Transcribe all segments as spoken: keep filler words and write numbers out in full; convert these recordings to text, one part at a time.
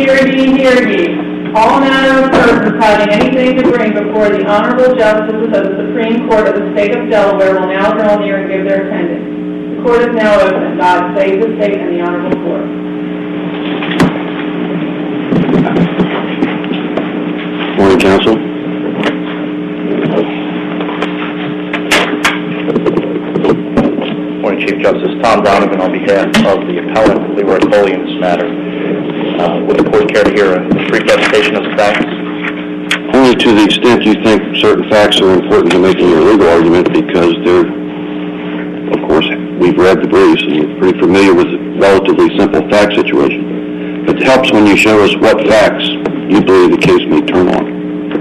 Hear ye, hear ye. All manner of persons having anything to bring before the honorable justices of the Supreme Court of the State of Delaware will now draw near and give their attendance. The court is now open. God save the state and the honorable court. Morning, counsel. Morning, Chief Justice. Tom Donovan on behalf of the appellant, Leroy Coley, in this matter. Uh, would the court care to hear a brief presentation of the facts? Only to the extent you think certain facts are important to making your legal argument, because they're, of course, we've read the briefs and you're pretty familiar with the relatively simple fact situation. It helps when you show us what facts you believe the case may turn on.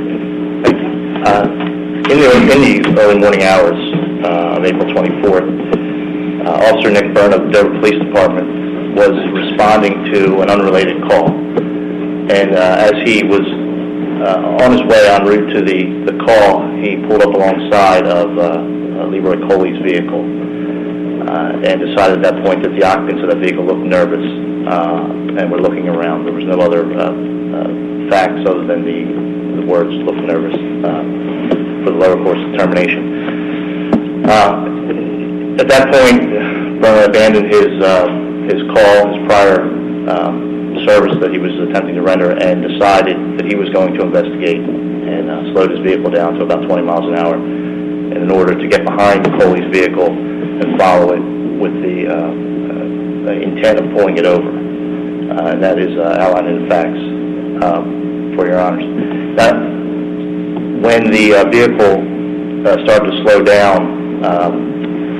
Uh, in, the, in the early morning hours uh, of April twenty-fourth, uh, Officer Nick Byrne of the Dover Police Department was responding to an unrelated call. And uh, as he was uh, on his way en route to the, the call, he pulled up alongside of uh, uh, Leroy Coley's vehicle uh, and decided at that point that the occupants of that vehicle looked nervous uh, and were looking around. There was no other uh, uh, facts other than the, the words "look nervous" uh, for the lower court's determination. Uh, at that point, Byrne abandoned his uh, his call, his prior um, service that he was attempting to render, and decided that he was going to investigate and uh, slowed his vehicle down to about twenty miles an hour and in order to get behind Coley's vehicle and follow it with the, uh, uh, the intent of pulling it over. Uh, and that is uh, outlined in the facts um, for your honors. Now, when the uh, vehicle uh, started to slow down um,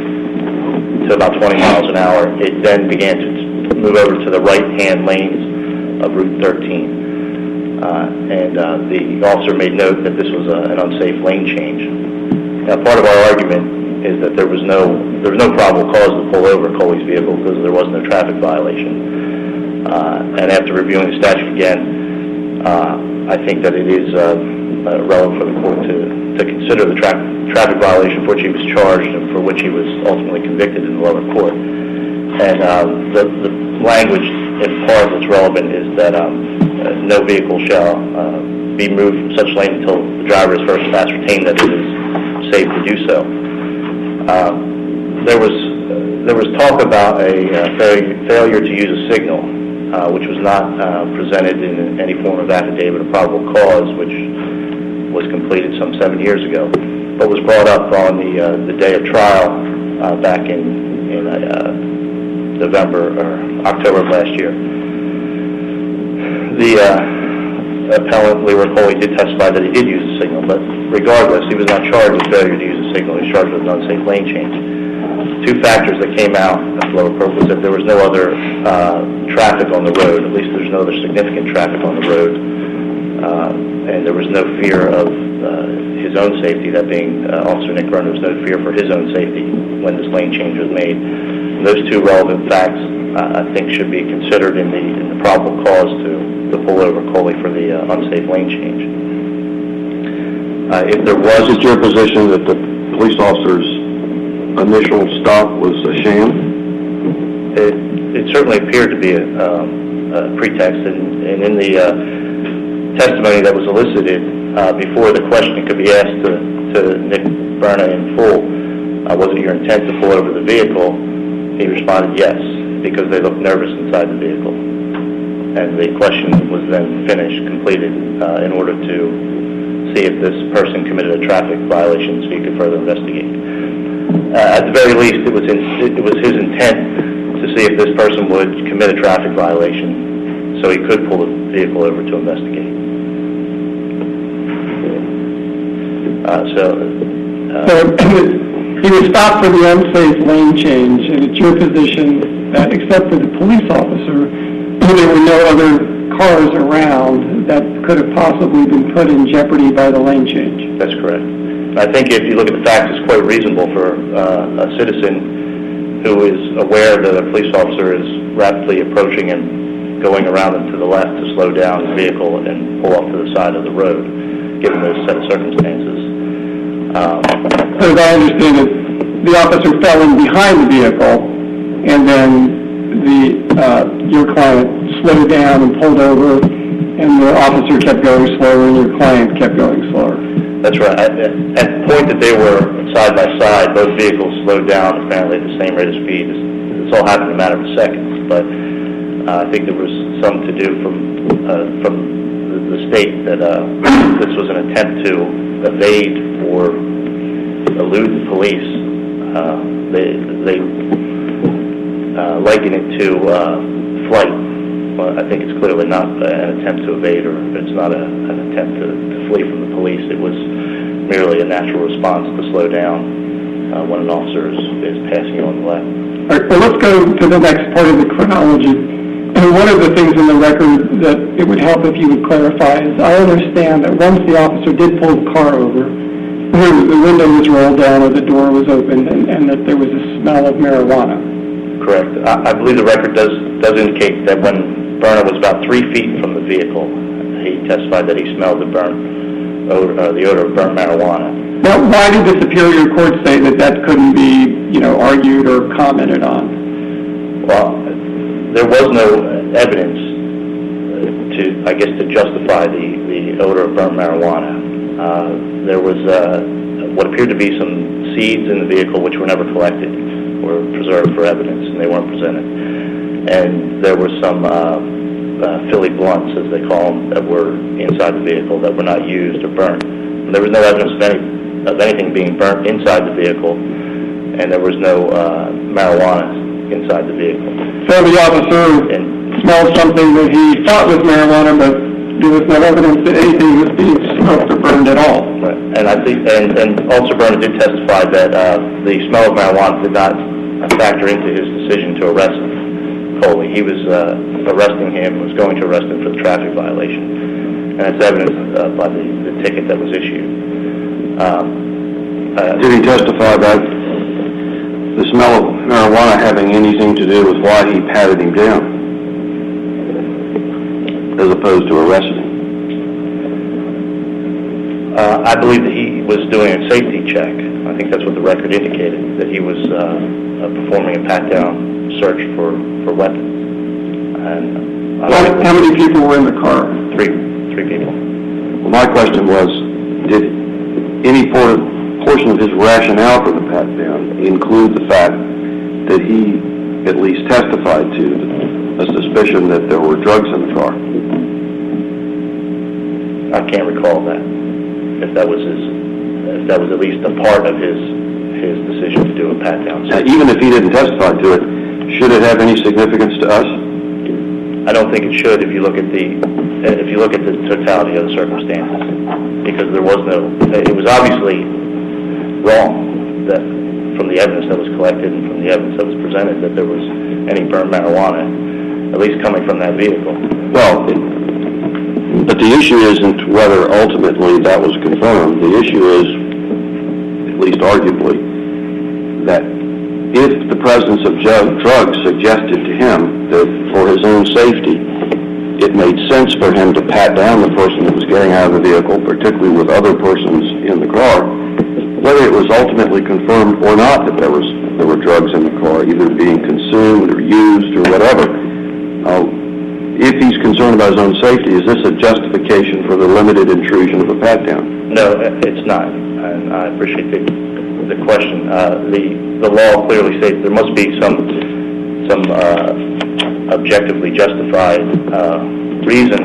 to about twenty miles an hour, it then began to move over to the right-hand lanes of Route thirteen. Uh, and uh, the officer made note that this was a, an unsafe lane change. Now, part of our argument is that there was no there was no probable cause to pull over Coley's vehicle because there was no traffic violation. Uh, and after reviewing the statute again, uh, I think that it is uh, uh, relevant for the court to, to consider the tra traffic violation for which he was charged and for which he was ultimately convicted in the lower court. And uh, the, the language, in part, that's relevant is that um, uh, no vehicle shall uh, be moved from such lane until the driver is first ascertained that it is safe to do so. Uh, there was uh, there was talk about a uh, failure, failure to use a signal, uh, which was not uh, presented in any form of affidavit of probable cause, which was completed some seven years ago, but was brought up on the uh, the day of trial uh, back in in uh, November or October of last year. The uh, appellant, Leroy Coley, did testify that he did use a signal, but regardless, he was not charged with failure to use a signal. He was charged with an unsafe lane change. Two factors that came out of the lower court was that there was no other uh, traffic on the road, at least there's no other significant traffic on the road, uh, and there was no fear of uh, his own safety, that being uh, Officer Nick Byrne, there was no fear for his own safety when this lane change was made. And those two relevant facts, uh, I think, should be considered in the, in the probable cause to, to pull over Coley for the uh, unsafe lane change. Uh, if there was... Is it your position that the police officer's initial stop was a sham? It, it certainly appeared to be a, um, a pretext, and, and in the uh, testimony that was elicited uh, before the question could be asked to, to Nick Byrne in full, uh, was it your intent to pull over the vehicle? He responded yes, because they looked nervous inside the vehicle. And the question was then finished, completed, uh, in order to see if this person committed a traffic violation so he could further investigate. Uh, at the very least, it was, in, it was his intent to see if this person would commit a traffic violation so he could pull the vehicle over to investigate. Uh, so, uh, so he was stopped for the unsafe lane change, and it's your position that except for the police officer, there were no other cars around that could have possibly been put in jeopardy by the lane change. That's correct. I think if you look at the facts, it's quite reasonable for uh, a citizen who is aware that a police officer is rapidly approaching and going around and to the left to slow down the vehicle and pull off to the side of the road, given those set of circumstances. Um, so as I understand it, the officer fell in behind the vehicle, and then the uh, your client slowed down and pulled over and the officer kept going slower and your client kept going slower. That's right. At, at the point that they were side by side, both vehicles slowed down apparently at the same rate of speed. This all happened in a matter of seconds, but uh, I think there was some to do from uh, from the, the state that uh, this was an attempt to evade or elude the police. Uh, they they uh, liken it to uh, flight. Well, I think it's clearly not an attempt to evade, or it's not a, an attempt to, to flee from the police. It was merely a natural response to slow down uh, when an officer is, is passing you on the left. All right, well, let's go to the next part of the chronology. And one of the things in the record that it would help if you would clarify is I understand that once the officer did pull the car over, the window was rolled down or the door was opened, and, and that there was a smell of marijuana. Correct. I, I believe the record does does indicate that when Berna was about three feet from the vehicle, he testified that he smelled the burnt odor, uh, the odor of burnt marijuana. Now, why did the Superior Court say that that couldn't be, you know, argued or commented on? Well, there was no evidence to, I guess, to justify the, the odor of burnt marijuana. Uh, there was uh, what appeared to be some seeds in the vehicle which were never collected, were preserved for evidence, and they weren't presented. And there were some uh, uh, Philly blunts, as they call them, that were inside the vehicle that were not used or burnt. And there was no evidence of, any, of anything being burnt inside the vehicle, and there was no uh, marijuana inside the vehicle. So the officer and, smelled something that he thought was marijuana, but there was no evidence that anything was being smoked or burned at all. Right. And I think, and, and Officer Berna did testify that uh, the smell of marijuana did not factor into his decision to arrest Coley. He was uh, arresting him, was going to arrest him for the traffic violation, and it's evidenced uh, by the, the ticket that was issued. Um, uh, Did he testify about the smell of marijuana having anything to do with why he patted him down, as opposed to arresting him? Uh, I believe that he was doing a safety check. I think that's what the record indicated, that he was uh, uh, performing a pat-down search for, for weapons. And well, how many people were in the car? Three, three people. Well, my question was, did any por- portion of his rationale for the pat-down include the fact that he at least testified to a suspicion that there were drugs in the car? I can't recall that. If that was his, if that was at least a part of his his decision to do a pat-down. Now, even if he didn't testify to it, should it have any significance to us? I don't think it should if you look at the if you look at the totality of the circumstances, because there was no. It was obviously wrong that from the evidence that was collected and from the evidence that was presented that there was any burned marijuana, at least coming from that vehicle. Well, but the issue isn't whether ultimately that was confirmed. The issue is, at least arguably, that if the presence of drugs suggested to him that for his own safety, it made sense for him to pat down the person that was getting out of the vehicle, particularly with other persons in the car, whether it was ultimately confirmed or not that there was there were drugs in the car, either being consumed or used or whatever. Uh, if he's concerned about his own safety, is this a justification for the limited intrusion of a pat-down? No, it's not, and I appreciate the, the question. Uh, the the law clearly states there must be some some uh, objectively justified uh, reason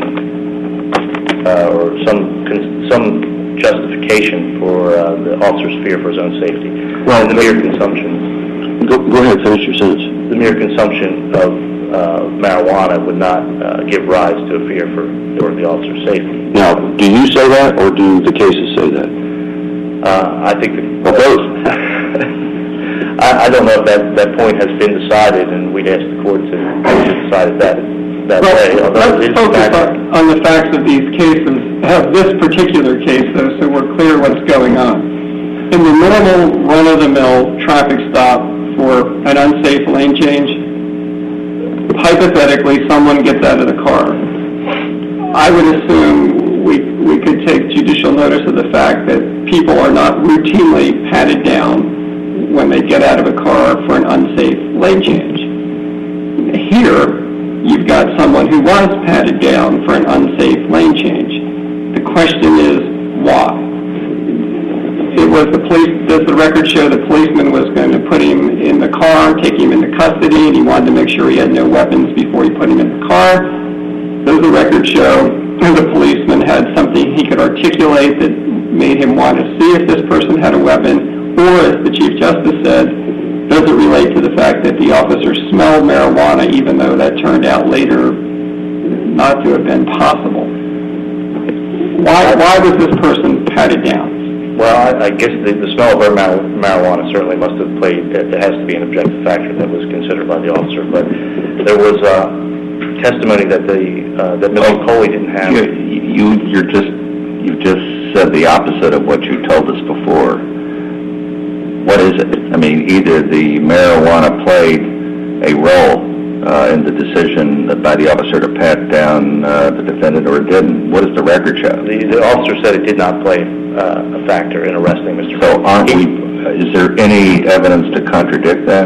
uh, or some some justification for uh, the officer's fear for his own safety. Well, and the mere consumption. Go, go ahead, finish your sentence. The mere consumption of uh, marijuana would not uh, give rise to a fear for, for the officer's safety. Now, do you say that, or do the cases say that? Uh, I think the, well, both. I, I don't know if that, that point has been decided, and we'd ask the court to, to decide that that well, way. Let's it is focus on, on the facts of these cases. Have this particular case, though, so we're clear what's going on. In the normal run-of-the-mill traffic stop for an unsafe lane change, hypothetically, someone gets out of the car. I would assume we we could take judicial notice of the fact that people are not routinely patted down when they get out of a car for an unsafe lane change. Here, you've got someone who was patted down for an unsafe lane change. The question is, why? It was the police, does the record show the policeman was going to put him in the car, take him into custody, and he wanted to make sure he had no weapons before he put him in the car? Does the record show the policeman had something he could articulate that made him want to see if this person had a weapon? Or, as the Chief Justice said, does it relate to the fact that the officer smelled marijuana, even though that turned out later not to have been possible? Why, why was this person patted down? Well, I, I guess the, the smell of mar- marijuana certainly must have played, there has to be an objective factor that was considered by the officer, but there was uh, testimony that the uh, that Mister Oh, Coley didn't have. You, you, you're just, you just said the opposite of what you told us before. What is it? I mean, either the marijuana played a role uh, in the decision by the officer to pat down uh, the defendant, or it didn't. What does the record show? The, the officer said it did not play uh, a factor in arresting Mister So Coley. aren't we, is there any evidence to contradict that?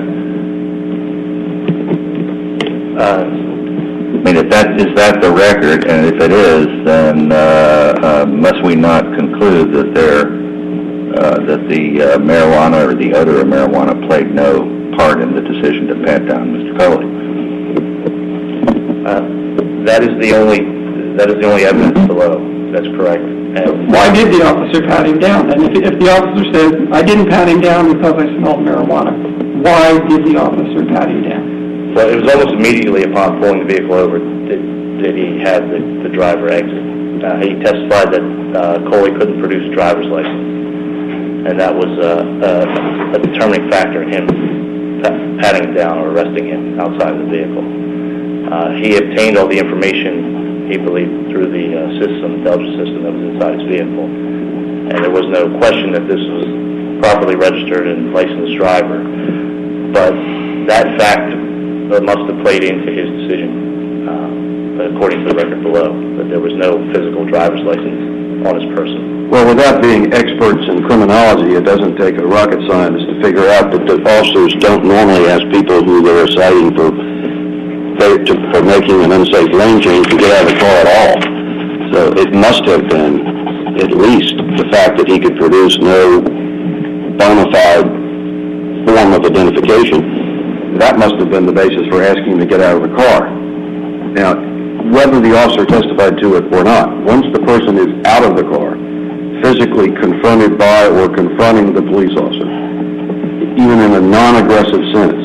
Uh, I mean, if that, is that the record, and if it is, then uh, uh, must we not conclude that there, uh, that the uh, marijuana or the odor of marijuana played no part in the decision to pat down Mister Coley? uh, that is the only that is the only evidence below. That's correct. And Why did the officer pat him down? And if, if the officer says, I didn't pat him down because I smelled marijuana, why did the officer pat him down? Well, it was almost immediately upon pulling the vehicle over that, that he had the, the driver exit. Uh, he testified that uh, Coley couldn't produce a driver's license, and that was uh, uh, a determining factor in him patting him down or arresting him outside of the vehicle. Uh, he obtained all the information, he believed, through the uh, system, the Delta system that was inside his vehicle, and there was no question that this was properly registered and licensed driver. But that fact uh, must have played into his decision, uh, according to the record below, that there was no physical driver's license on his person. Well, without being experts in criminology, it doesn't take a rocket scientist to figure out that the officers don't normally ask people who they're citing for to, for making an unsafe lane change to get out of the car at all. So it must have been at least the fact that he could produce no bona fide form of identification. That must have been the basis for asking him to get out of the car. Now, whether the officer testified to it or not, once the person is out of the car, physically confronted by or confronting the police officer, even in a non-aggressive sense,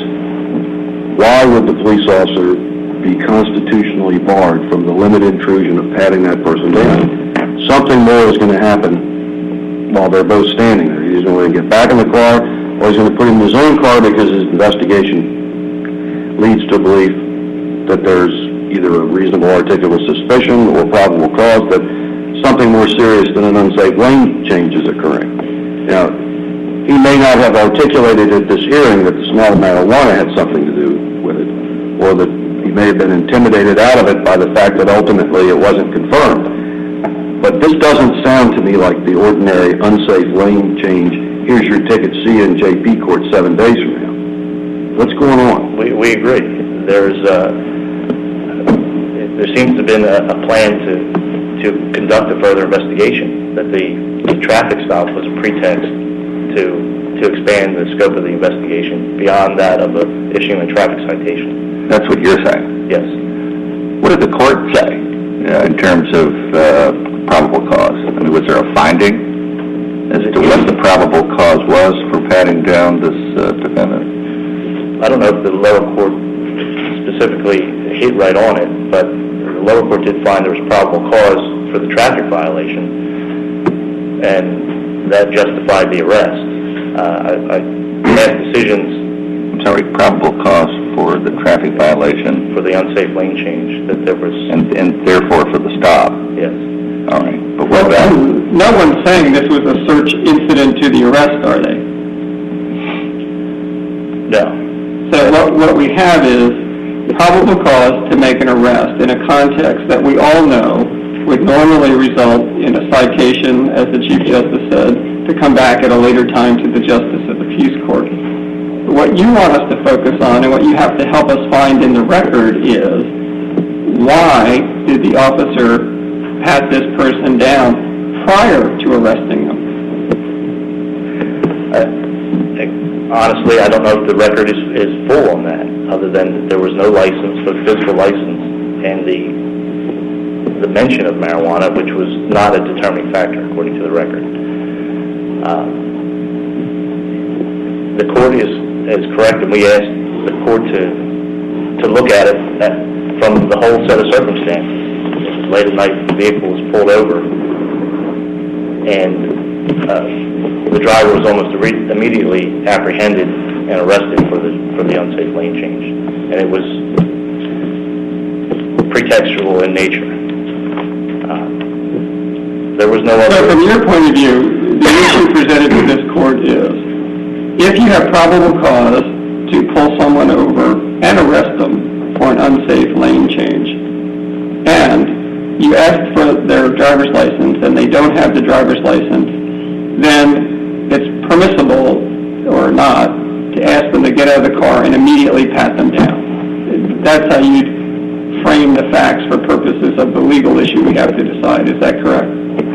why would the police officer be constitutionally barred from the limited intrusion of patting that person down? Something more is going to happen while they're both standing there. He's going to get back in the car, or he's going to put him in his own car because his investigation leads to belief that there's either a reasonable articulable suspicion or probable cause that something more serious than an unsafe lane change is occurring. Now, he may not have articulated at this hearing that the smell of marijuana had something to do with it, or that he may have been intimidated out of it by the fact that ultimately it wasn't confirmed. But this doesn't sound to me like the ordinary unsafe lane change, here's your ticket, see you in J P court seven days from now. What's going on? We, we agree. There's uh, there seems to have been a, a plan to to conduct a further investigation, that the, the traffic stop was a pretext to to expand the scope of the investigation beyond that of a, issuing a traffic citation. That's what you're saying? Yes. What did the court say uh, in terms of uh, probable cause? I mean, was there a finding as to what the probable cause was for patting down this uh, defendant? I don't know if the lower court specifically hit right on it, but the lower court did find there was probable cause for the traffic violation, and that justified the arrest. Uh, I, I had decisions... I'm sorry, probable cause for the traffic violation? For the unsafe lane change, that there was... And, and therefore for the stop? Yes. All right. But what Well, about... no one's saying this was a search incident to the arrest, are they? No. So what, what we have is probable cause to make an arrest in a context that we all know would normally result in a citation, as the Chief Justice said, to come back at a later time to the Justice of the Peace Court. What you want us to focus on and what you have to help us find in the record is why did the officer pat this person down prior to arresting them? Uh, honestly, I don't know if the record is, is full on that, other than there was no license, no physical license, and the the mention of marijuana, which was not a determining factor according to the record. Uh, the court is, is correct, and we asked the court to to look at it at, from the whole set of circumstances. Late at night, the vehicle was pulled over, and uh, the driver was almost re- immediately apprehended and arrested for the for the unsafe lane change, and it was pretextual in nature. Uh, there was no other... So from your point of view, the issue presented to this court is, if you have probable cause to pull someone over and arrest them for an unsafe lane change, and you ask for their driver's license and they don't have the driver's license, then it's permissible or not to ask them to get out of the car and immediately pat them down. That's how you'd frame the facts for purposes of the legal issue we have to decide. Is that correct?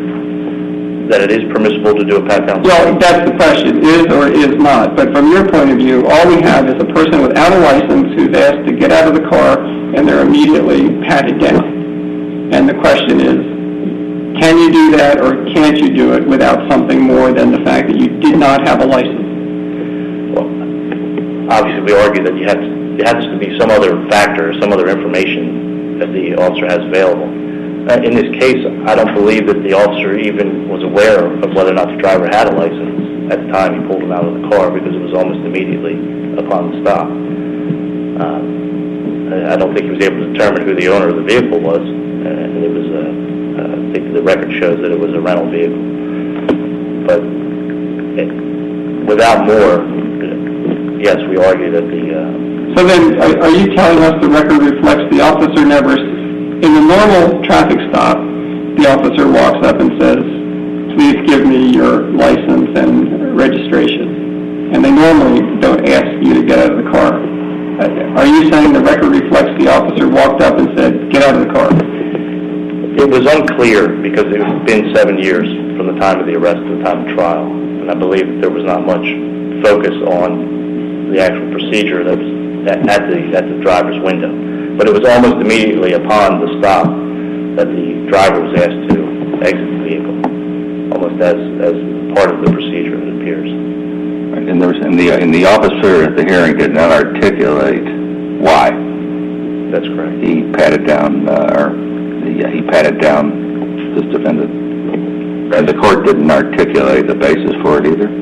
That it is permissible to do a pat-down? Well, that's the question, is or is not. But from your point of view, all we have is a person without a license who's asked to get out of the car, and they're immediately patted down. And the question is, can you do that or can't you do it without something more than the fact that you did not have a license? Well, obviously we argue that you have to, there has to be some other factor, some other information that the officer has available. Uh, in this case, I don't believe that the officer even was aware of whether or not the driver had a license at the time he pulled him out of the car, because it was almost immediately upon the stop. Uh, I don't think he was able to determine who the owner of the vehicle was, and it was a, uh, I think the record shows that it was a rental vehicle. But it, without more, yes, we argue that the... Uh, So then, are, are you telling us the record reflects the officer never, in the normal traffic stop, the officer walks up and says, please give me your license and registration. And they normally don't ask you to get out of the car. Are you saying the record reflects the officer walked up and said, get out of the car? It was unclear because it had been seven years from the time of the arrest to the time of trial. And I believe that there was not much focus on the actual procedure that was at, at the at the driver's window. But it was almost immediately upon the stop that the driver was asked to exit the vehicle, almost as as part of the procedure, it appears. Right, and there was, and the and the officer at the hearing did not articulate why. That's correct. He patted down, uh, or the, uh, he patted down this defendant, and the court didn't articulate the basis for it either.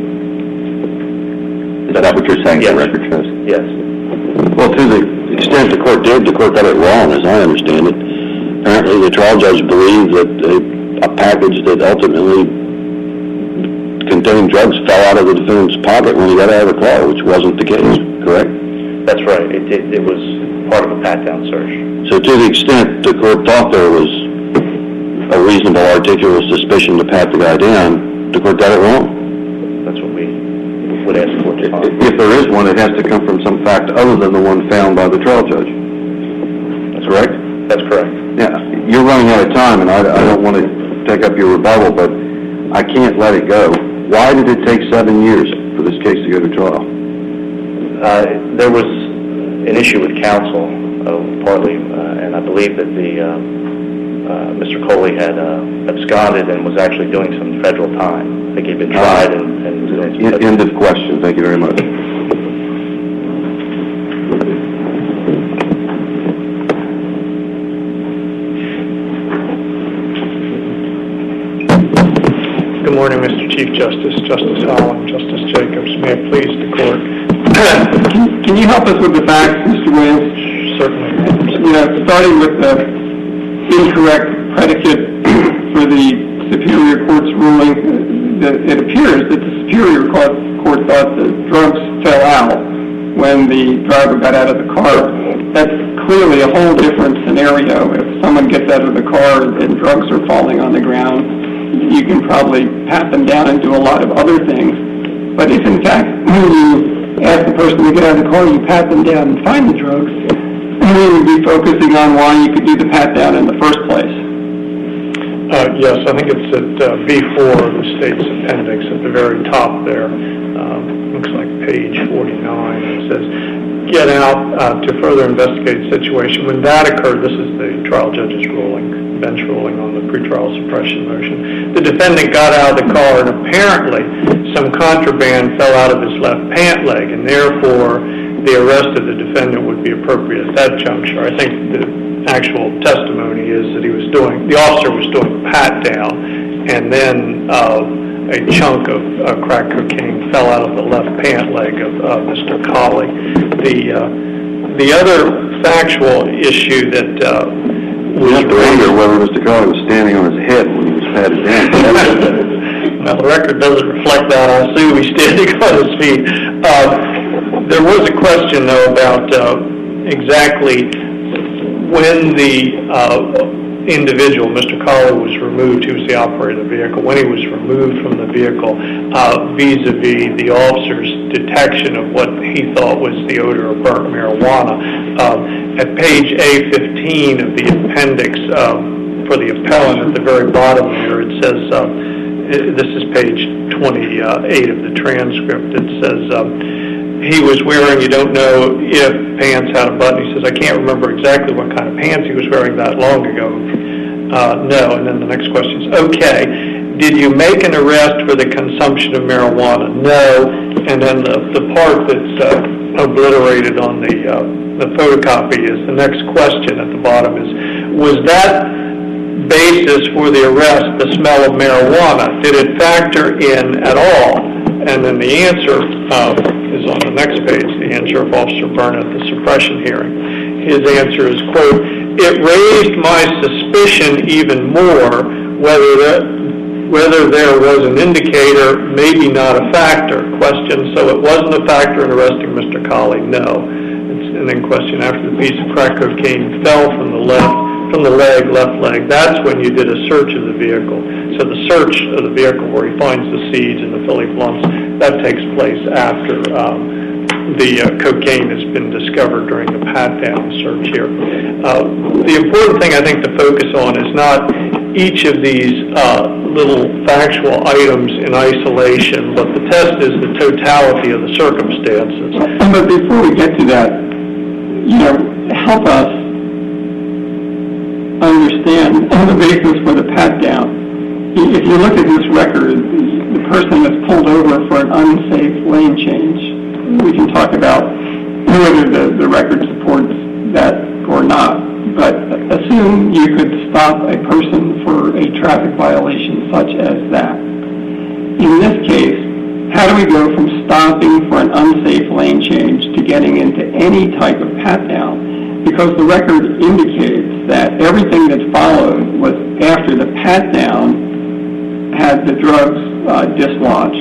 Is that what you're saying? Yes. The record shows. Yes. Well, to the extent the court did, the court got it wrong, as I understand it. Apparently, the trial judge believed that a, a package that ultimately contained drugs fell out of the defendant's pocket when he got out of the car, which wasn't the case, correct? That's right. It, it, it was part of a pat-down search. So to the extent the court thought there was a reasonable articulate suspicion to pat the guy down, the court got it wrong. That's what we would ask the court to find. If there is one, it has to come from some fact other than the one found by the trial judge. That's correct? That's correct. Yeah, you're running out of time, and I, I don't want to take up your rebuttal, but I can't let it go. Why did it take seven years for this case to go to trial? Uh, there was an issue with counsel, uh, partly, uh, and I believe that the uh, uh, Mister Coley had uh, absconded and was actually doing some federal time. I think he'd been tried and, and was doing some federal. End of question. Thank you very much. Good morning, Mister Chief Justice, Justice Holland, Justice Jacobs. May it please the court. Can, can you help us with the facts, Mister Williams? Certainly. You know, starting with the incorrect predicate for the Superior Court's ruling, that it appears that the Superior Court, court thought the drugs fell out when the driver got out of the car. That's clearly a whole different scenario. If someone gets out of the car and drugs are falling on the ground, you can probably pat them down and do a lot of other things. But if, in fact, when you ask the person to get out of the car, you pat them down and find the drugs, we would be focusing on why you could do the pat-down in the first place. Uh, yes, I think it's at uh, B four of the state's appendix at the very top there. Um, looks like page forty-nine. It says, get out uh, to further investigate the situation. When that occurred, this is the trial judge's ruling, bench ruling on the pretrial suppression motion. The defendant got out of the car and apparently some contraband fell out of his left pant leg, and therefore the arrest of the defendant would be appropriate at that juncture. I think the actual testimony is that he was doing, the officer was doing a pat down, and then uh, a chunk of uh, crack cocaine fell out of the left pant leg of uh, Mister Colley. The uh, the other factual issue that uh, we have to wonder whether Mister Colley was standing on his head when he was patted down. Well, the record doesn't reflect that. I assume he's standing on his feet. Uh, there was a question, though, about uh, exactly when the uh, individual, Mister Colley, was removed. He was the operator of the vehicle. When he was removed from the vehicle, uh, vis-a-vis the officer's detection of what he thought was the odor of burnt marijuana. Uh, at page A fifteen of the appendix uh, for the appellant, at the very bottom there, it says, uh, this is page twenty-eight of the transcript, it says, uh, he was wearing, you don't know if pants had a button. He says, I can't remember exactly what kind of pants he was wearing that long ago. Uh, no, and then the next question is, okay, did you make an arrest for the consumption of marijuana? No, and then the, the part that's uh, obliterated on the, uh, the photocopy is the next question at the bottom is, was that basis for the arrest the smell of marijuana? Did it factor in at all? And then the answer uh, is on the next page, the answer of Officer Byrne at the suppression hearing. His answer is, quote, it raised my suspicion even more whether that, whether there was an indicator, maybe not a factor. Question, so it wasn't a factor in arresting Mister Colley? No. It's, and then question, after the piece of crack cocaine fell from the left, from the leg, left leg, that's when you did a search of the vehicle. So the search of the vehicle where he finds the seeds and the Philly blunts, that takes place after um, the uh, cocaine has been discovered during the pat-down search here. Uh, the important thing I think to focus on is not each of these uh, little factual items in isolation, but the test is the totality of the circumstances. But before we get to that, you know, help us understand on the basis for the pat-down. If you look at this record, the person that's pulled over for an unsafe lane change, we can talk about whether the, the record supports that or not, but assume you could stop a person for a traffic violation such as that. In this case, how do we go from stopping for an unsafe lane change to getting into any type of pat-down? Because the record indicates that everything that followed was after the pat-down had the drugs uh, dislodged.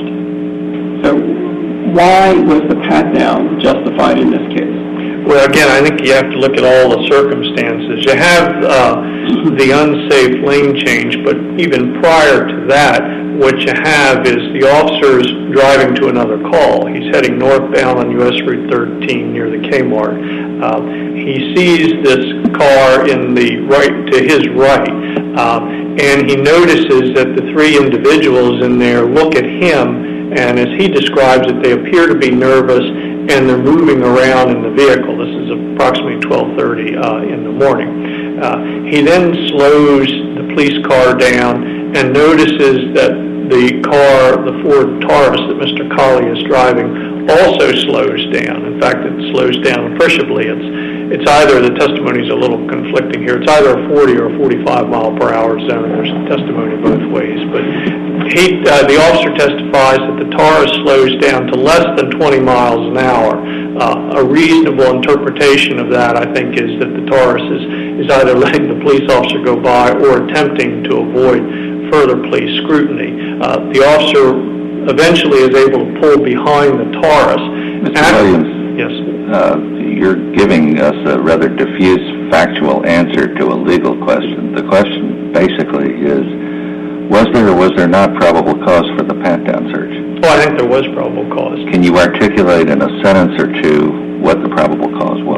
So why was the pat-down justified in this case? Well, again, I think you have to look at all the circumstances. You have uh, the unsafe lane change, but even prior to that, what you have is the officer's driving to another call. He's heading northbound on U S Route thirteen near the Kmart. Uh, he sees this car in the right, to his right, uh, and he notices that the three individuals in there look at him, and as he describes it, they appear to be nervous, and they're moving around in the vehicle. This is approximately twelve thirty uh, in the morning. Uh, he then slows the police car down and notices that the car, the Ford Taurus that Mister Colley is driving, also slows down. In fact, it slows down appreciably. It's it's either, the testimony is a little conflicting here, it's either a forty or a forty-five mile per hour zone. There's testimony both ways. But he, uh, the officer testifies that the Taurus slows down to less than twenty miles an hour. Uh, a reasonable interpretation of that, I think, is that the Taurus is, is either letting the police officer go by or attempting to avoid further police scrutiny. Uh, the officer eventually is able to pull behind the Taurus. Mister Williams, yes. Uh, you're giving us a rather diffuse factual answer to a legal question. The question basically is, was there or was there not probable cause for the pat-down search? Well, I think there was probable cause. Can you articulate in a sentence or two what the probable cause was? Well, I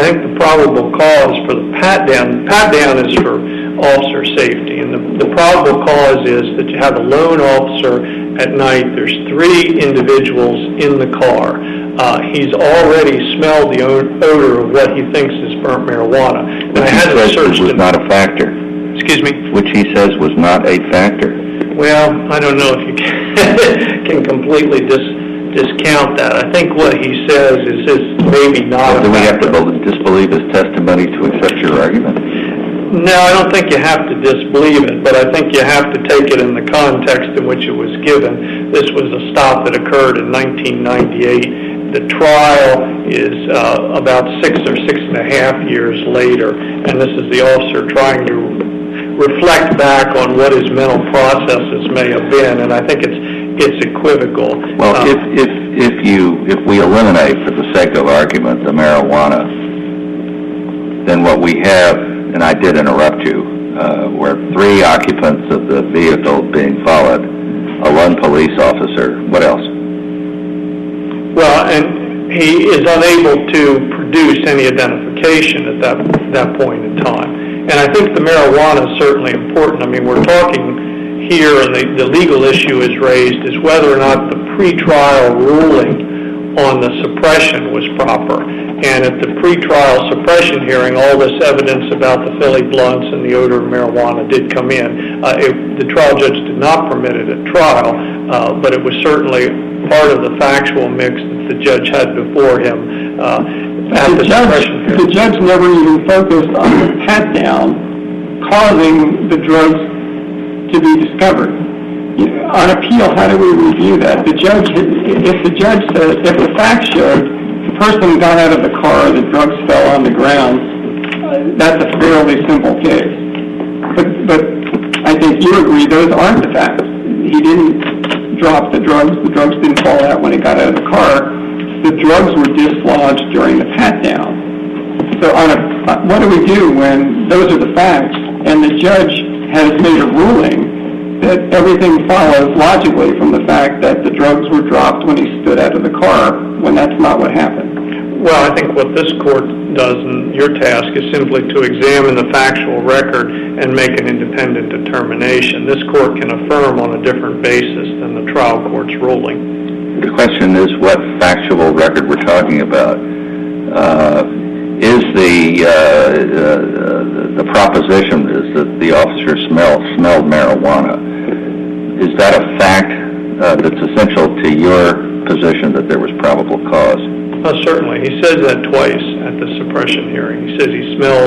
I think the probable cause for the pat-down, pat-down is for officer safety, and the, the probable cause is that you have a lone officer at night. There's three individuals in the car. Uh, he's already smelled the odor of what he thinks is burnt marijuana. And I had to search was not a factor. Excuse me? Which he says was not a factor. Well, I don't know if you can, can completely dis, discount that. I think what he says is, is maybe not well, a do we factor. have to disbelieve his testimony to accept your argument? No, I don't think you have to disbelieve it, but I think you have to take it in the context in which it was given. This was a stop that occurred in nineteen ninety-eight. The trial is uh, about six or six and a half years later, and this is the officer trying to reflect back on what his mental processes may have been, and I think it's it's equivocal. Well, um, if if if you if we eliminate, for the sake of argument, the marijuana, then what we have, and I did interrupt you, uh, were three occupants of the vehicle being followed, a lone police officer. What else? Well, and he is unable to produce any identification at that that point in time. And I think the marijuana is certainly important. I mean, we're talking here, and the, the legal issue is raised, is whether or not the pretrial ruling on the suppression was proper. And at the pretrial suppression hearing, all this evidence about the Philly blunts and the odor of marijuana did come in. Uh, it, the trial judge did not permit it at trial, uh, but it was certainly part of the factual mix that the judge had before him uh, at the, the judge, suppression hearing. The judge never even focused on the pat-down causing the drugs to be discovered. You know, on appeal, how do we review that? The judge, if the judge says, if the facts showed the person got out of the car, the drugs fell on the ground, uh, that's a fairly simple case. But, but I think you agree those aren't the facts. He didn't drop the drugs. The drugs didn't fall out when he got out of the car. The drugs were dislodged during the pat-down. So on a, what do we do when those are the facts and the judge has made a ruling that everything follows logically from the fact that the drugs were dropped when he stood out of the car, when that's not what happened? Well, I think what this court does, and your task, is simply to examine the factual record and make an independent determination. This court can affirm on a different basis than the trial court's ruling. The question is what factual record we're talking about. Uh, is the uh, uh, the proposition is that the officer smelled smelled marijuana? Is that a fact uh, that's essential to your position that there was probable cause? Oh, certainly. He says that twice at the suppression hearing. He says he smells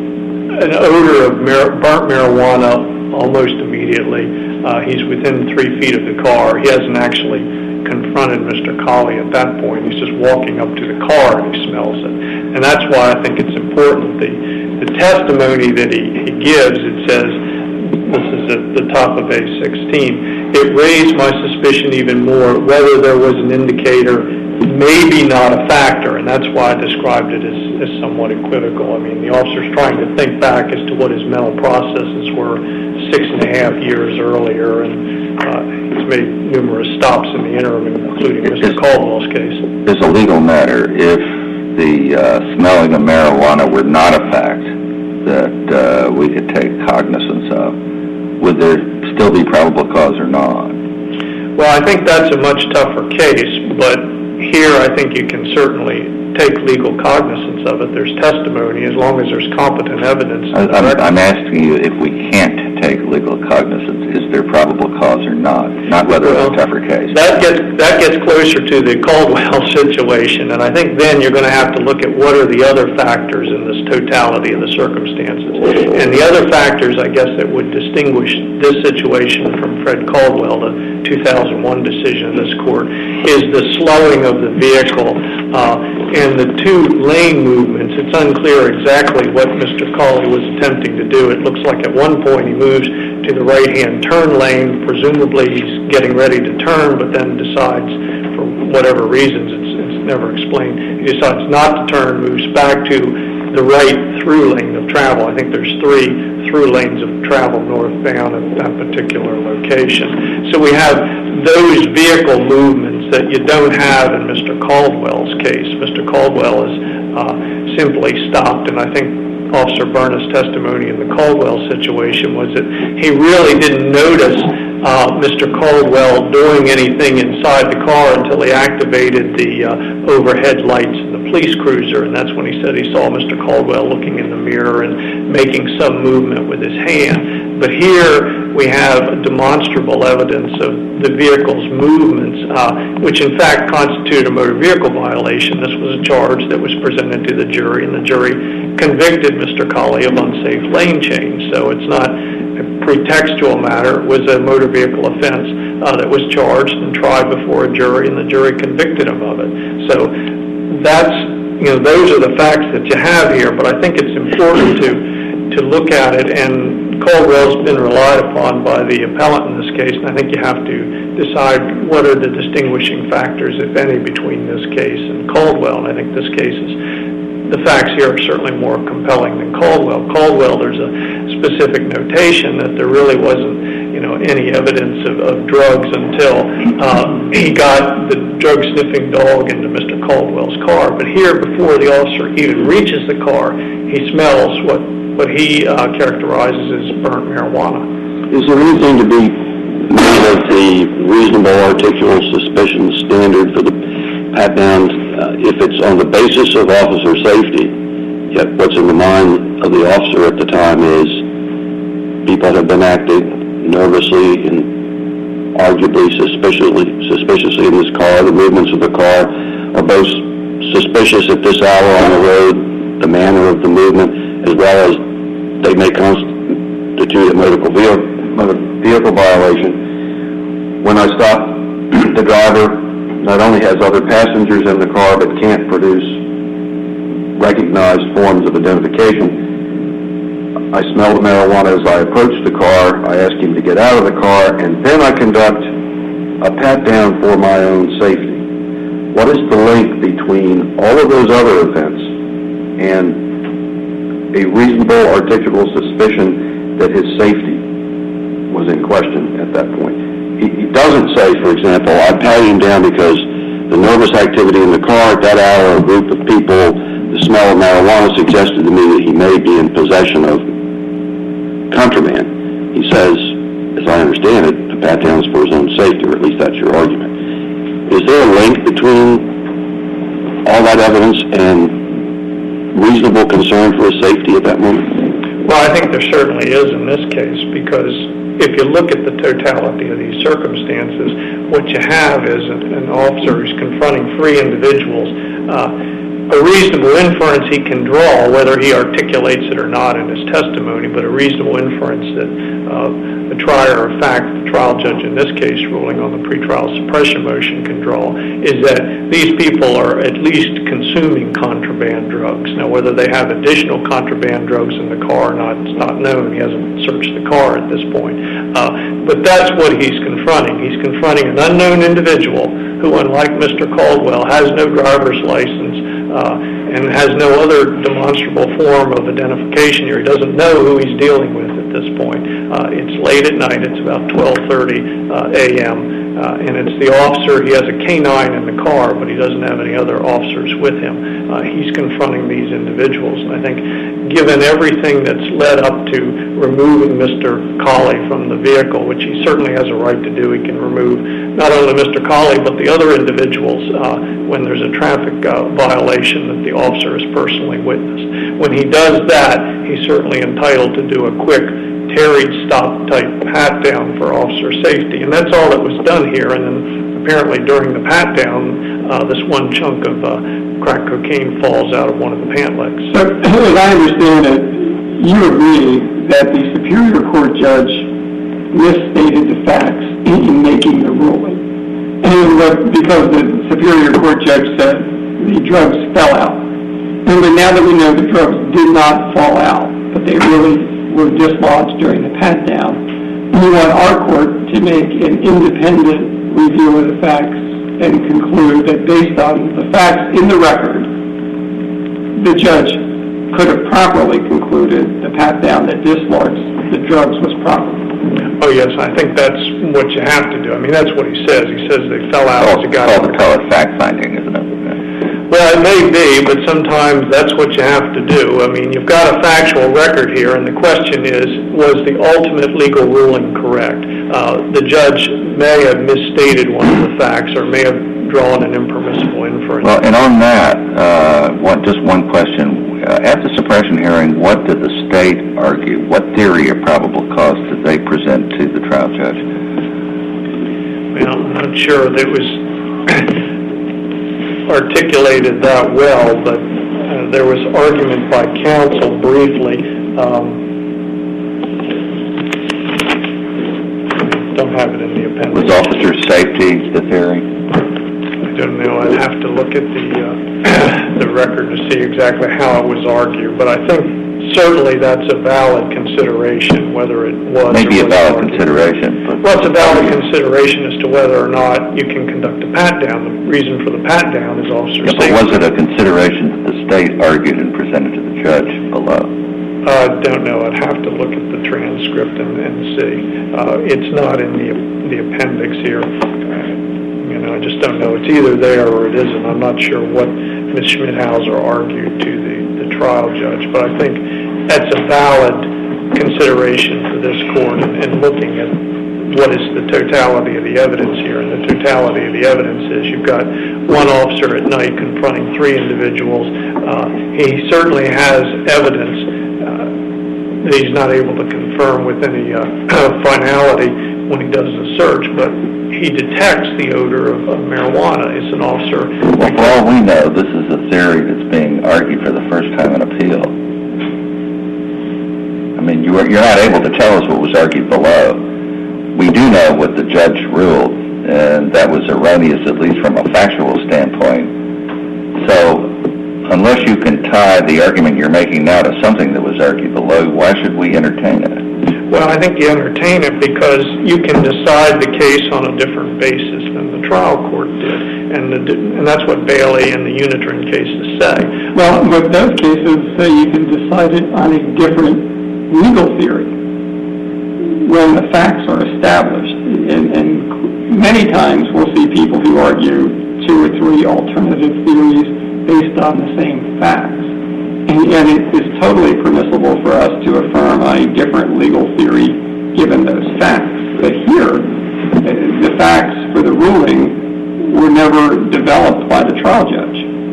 an odor of mar- burnt marijuana almost immediately. Uh, he's within three feet of the car. He hasn't actually confronted Mister Colley at that point. He's just walking up to the car and he smells it. And that's why I think it's important. The, the testimony that he, he gives, it says, this is at the top of A sixteen, it raised my suspicion even more whether there was an indicator, maybe not a factor, and that's why I described it as, as somewhat equivocal. I mean, the officer's trying to think back as to what his mental processes were six and a half years earlier, and uh, he's made numerous stops in the interim, including Mister Caldwell's case. As a legal matter, if the uh, smelling of marijuana were not a fact that uh, we could take cognizance of, would there still be probable cause or not? Well, I think that's a much tougher case, but here I think you can certainly take legal cognizance of it. There's testimony as long as there's competent evidence. I, I'm, I'm asking you if we can't take legal cognizance, is there probable cause or not? Not whether well, it's a tougher case. That gets, that gets closer to the Caldwell situation, and I think then you're going to have to look at what are the other factors in this totality of the circumstances. And the other factors, I guess, that would distinguish this situation from Fred Caldwell, the two thousand one decision of this court, is the slowing of the vehicle uh, and the two lane movements. It's unclear exactly what Mister Colley was attempting to do. It looks like at one point he moves to the right-hand turn lane. Presumably he's getting ready to turn, but then decides, for whatever reasons, it's, it's never explained, he decides not to turn, moves back to the right through lane of travel. I think there's three through lanes of travel northbound at that particular location. So we have those vehicle movements that you don't have in Mister Caldwell's case. Mister Caldwell is uh, simply stopped. And I think Officer Burness' testimony in the Caldwell situation was that he really didn't notice uh, Mister Caldwell doing anything inside the car until he activated the uh, overhead lights in the police cruiser, and that's when he said he saw Mister Caldwell looking in the mirror and making some movement with his hand. But here we have demonstrable evidence of the vehicle's movements, uh, which in fact constitute a motor vehicle violation. This was a charge that was presented to the jury, and the jury convicted Mister Colley of unsafe lane change. So it's not a pretextual matter. It was a motor vehicle offense uh, that was charged and tried before a jury, and the jury convicted him of it. So that's, you know, those are the facts that you have here, but I think it's important to to look at it, and Caldwell's been relied upon by the appellant in this case, and I think you have to decide what are the distinguishing factors, if any, between this case and Caldwell, and I think this case is, the facts here are certainly more compelling than Caldwell. Caldwell, there's a specific notation that there really wasn't, you know, any evidence of, of drugs until uh, he got the drug-sniffing dog into Mister Caldwell's car. But here, before the officer even reaches the car, he smells what, what he uh, characterizes as burnt marijuana. Is there anything to be made of the reasonable articulable suspicion standard for the pat-downs uh, if it's on the basis of officer safety, yet what's in the mind of the officer at the time is people have been acting nervously and arguably suspiciously, suspiciously in this car. The movements of the car are both suspicious at this hour on the road, the manner of the movement, as well as they may constitute a motor vehicle, motor vehicle violation. When I stopped, the driver not only has other passengers in the car, but can't produce recognized forms of identification. I smelled marijuana as I approached the car. I asked him to get out of the car, and then I conduct a pat-down for my own safety. What is the link between all of those other events and a reasonable articulable suspicion that his safety was in question at that point? He, he doesn't say, for example, I patted him down because the nervous activity in the car at that hour, a group of people, the smell of marijuana suggested to me that he may be in possession of contraband. He says, as I understand it, the pat down is for his own safety, or at least that's your argument. Is there a link between all that evidence and reasonable concern for his safety at that moment? Well, I think there certainly is in this case, because if you look at the totality of these circumstances, what you have is an, an officer who's confronting three individuals. Uh, a reasonable inference he can draw, whether he articulates it or not in his testimony, but a reasonable inference that uh, the trier of fact, the trial judge in this case ruling on the pretrial suppression motion can draw, is that these people are at least consuming contraband drugs. Now, whether they have additional contraband drugs in the car or not, it's not known. He hasn't searched the car at this point. Uh, but that's what he's confronting. He's confronting an unknown individual who, unlike Mister Caldwell, has no driver's license, Uh, and has no other demonstrable form of identification here. He doesn't know who he's dealing with at this point. Uh, it's late at night. It's about twelve thirty uh, a m Uh, and it's the officer. He has a canine in the car, but he doesn't have any other officers with him. Uh, he's confronting these individuals. And I think given everything that's led up to removing Mister Colley from the vehicle, which he certainly has a right to do, he can remove not only Mister Colley, but the other individuals uh, when there's a traffic uh, violation that the officer has personally witnessed. When he does that, he's certainly entitled to do a quick tarried stop type pat down for officer safety, and that's all that was done here. And then apparently during the pat down, uh, this one chunk of uh, crack cocaine falls out of one of the pant legs. So, as I understand it, you agree that the Superior Court judge misstated the facts in making the ruling, and what, because the Superior Court judge said the drugs fell out. And but now that we know the drugs did not fall out, but they really were dislodged during the pat-down, we want our court to make an independent review of the facts and conclude that based on the facts in the record, the judge could have properly concluded the pat-down that dislodged the drugs was proper. Oh, yes, I think that's what you have to do. I mean, that's what he says. He says they fell out as a guy. It's called fact-finding, isn't it? Well, it may be, but sometimes that's what you have to do. I mean, you've got a factual record here, and the question is, was the ultimate legal ruling correct? Uh, the judge may have misstated one of the facts or may have drawn an impermissible inference. Well, and on that, uh, one, just one question. Uh, at the suppression hearing, what did the state argue? What theory of probable cause did they present to the trial judge? Well, I'm not sure that it was articulated that well, but uh, there was argument by counsel briefly. Um, don't have it in the appendix. Was officer safety the theory? I don't know. I'd have to look at the uh, the record to see exactly how it was argued, but I think certainly that's a valid consideration, whether it was Maybe or a valid argued. consideration. But Well, it's a valid consideration as to whether or not you can conduct a pat-down. The reason for the pat-down is officer Yeah, but safety. was it a consideration that the state argued and presented to the judge below? I uh, don't know. I'd have to look at the transcript and, and see. Uh, it's not in the the appendix here. Uh, you know, I just don't know. It's either there or it isn't. I'm not sure what Miz Schmidhauser argued to the, the trial judge, but I think that's a valid consideration for this court in, in looking at what is the totality of the evidence here. And the totality of the evidence is you've got one officer at night confronting three individuals. Uh, he certainly has evidence uh, that he's not able to confirm with any uh, finality when he does the search, but he detects the odor of, of marijuana. It's an officer. Well, for all we know, this is a theory that's being argued for the first time in appeal. I mean, you are, you're not able to tell us what was argued below. We do know what the judge ruled, and that was erroneous, at least from a factual standpoint. So, unless you can tie the argument you're making now to something that was argued below, why should we entertain it? Well, I think you entertain it because you can decide the case on a different basis than the trial court did, and the, and that's what Bailey and the Unitron cases say. Well, but those cases say you can decide it on a different legal theory when the facts are established. And, and many times we'll see people who argue two or three alternative theories based on the same facts. And yet it is totally permissible for us to affirm a different legal theory given those facts. But here, the facts for the ruling were never developed by the trial judge.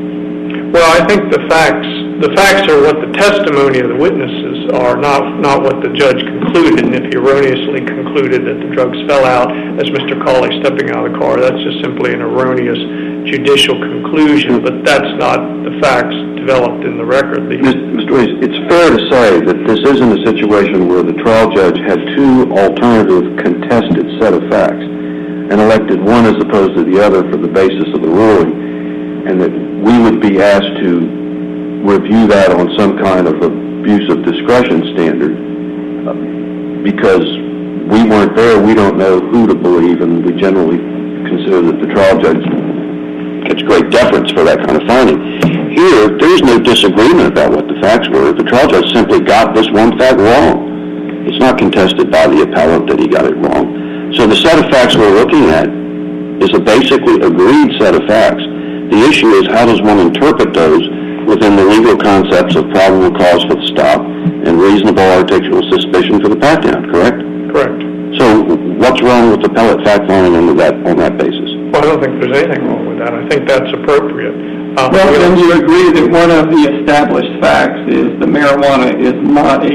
Well, I think the facts the facts are what the testimony of the witnesses are, not not what the judge concluded. And if he erroneously concluded that the drugs fell out as Mister Cawley stepping out of the car, that's just simply an erroneous judicial conclusion. But that's not the facts developed in the record. The, Mister Reese, it's fair to say that this isn't a situation where the trial judge had two alternative contested set of facts and elected one as opposed to the other for the basis of the ruling, and that we would be asked to review that on some kind of abuse of discretion standard uh, because we weren't there, we don't know who to believe, and we generally consider that the trial judge gets great deference for that kind of finding. Here, there's no disagreement about what the facts were. The trial judge simply got this one fact wrong. It's not contested by the appellant that he got it wrong. So the set of facts we're looking at is a basically agreed set of facts. The issue is how does one interpret those within the legal concepts of probable cause for the stop and reasonable articulable suspicion for the pat-down, correct? correct. So what's wrong with appellate fact-finding on that, on that basis? Well, I don't think there's anything wrong with that. I think that's appropriate. Uh, Well, then you agree that one of the established facts is the marijuana is not a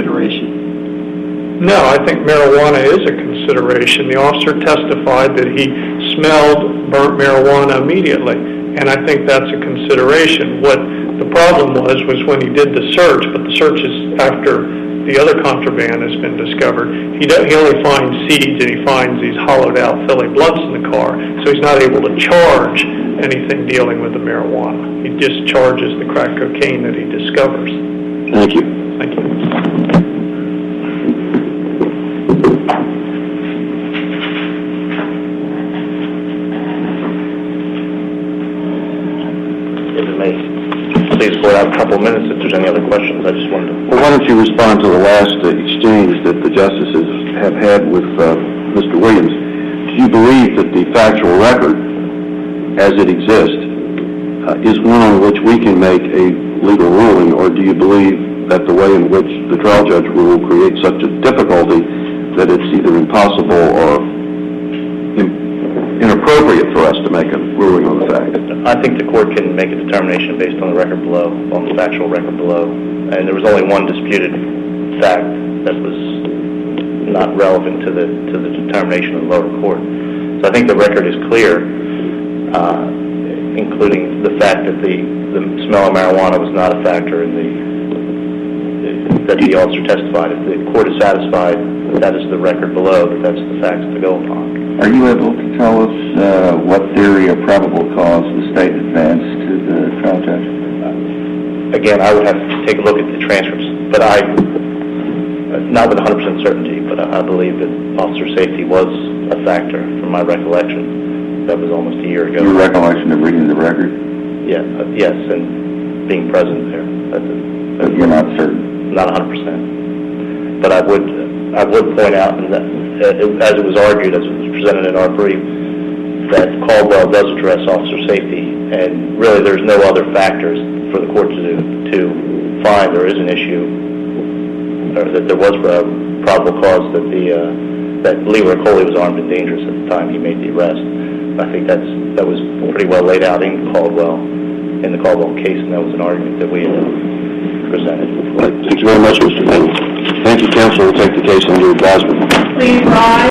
consideration. No, I think marijuana is a consideration. The officer testified that he smelled burnt marijuana immediately, and I think that's a consideration. What the problem was was when he did the search, but the search is after the other contraband has been discovered. He, do, he only finds seeds, and he finds these hollowed-out Philly blunts in the car, so he's not able to charge anything dealing with the marijuana. He just charges the crack cocaine that he discovers. Thank you. Thank you. If it may please go out a couple of minutes if there's any other questions. I just wanted to... Well, why don't you respond to the last uh, exchange that the justices have had with uh, Mister Williams? Do you believe that the factual record, as it exists, uh, is one on which we can make a legal ruling, or do you believe that the way in which the trial judge ruled creates such a difficulty that it's either impossible or in, inappropriate for us to make a ruling on the fact? I think the court can make a determination based on the record below, on the factual record below, and there was only one disputed fact that was not relevant to the to the determination of the lower court. So I think the record is clear, uh, including the fact that the, the smell of marijuana was not a factor in the, that the officer testified. If the court is satisfied that that is the record below, that that's the facts to go upon. Are you able to tell us uh, what theory of probable cause the state advanced to the trial judge? Again, I would have to take a look at the transcripts, but I, not with one hundred percent certainty, but I, I believe that officer safety was a factor from my recollection. That was almost a year ago. Your recollection of reading the record? Yeah, uh, yes, and being present there. That's a, that's But you're not certain? Not one hundred percent. But I would, I would point out, and that, uh, as it was argued, as it was presented in our brief, that Caldwell does address officer safety, and really there's no other factors for the court to do, to find there is an issue, or that there was a probable cause that the uh, that Leroy Coley was armed and dangerous at the time he made the arrest. I think that's that was pretty well laid out in Caldwell, in the Caldwell case, and that was an argument that we had presented. Thank you very much, Mister Payne. Thank you, counsel. We'll take the case under advisement. Please rise.